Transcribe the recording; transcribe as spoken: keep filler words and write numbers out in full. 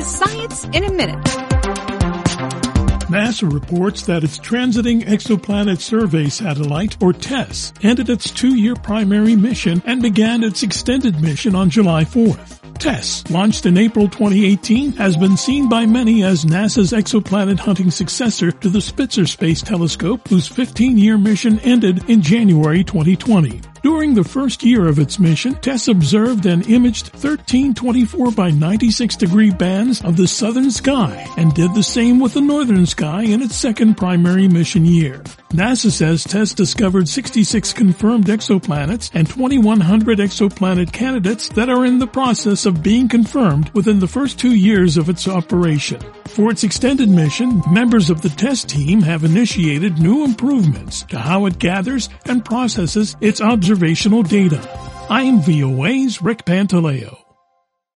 is Science in a Minute. NASA reports that its Transiting Exoplanet Survey Satellite, or TESS, ended its two-year primary mission and began its extended mission on July fourth. TESS, launched in April twenty eighteen, has been seen by many as NASA's exoplanet hunting successor to the Spitzer Space Telescope, whose fifteen-year mission ended in January twenty twenty. During the first year of its mission, TESS observed and imaged thirteen twenty-four by ninety-six degree bands of the southern sky and did the same with the northern sky in its second primary mission year. NASA says TESS discovered sixty-six confirmed exoplanets and twenty-one hundred exoplanet candidates that are in the process of being confirmed within the first two years of its operation. For its extended mission, members of the TESS team have initiated new improvements to how it gathers and processes its observational data. I am V O A's Rick Pantaleo.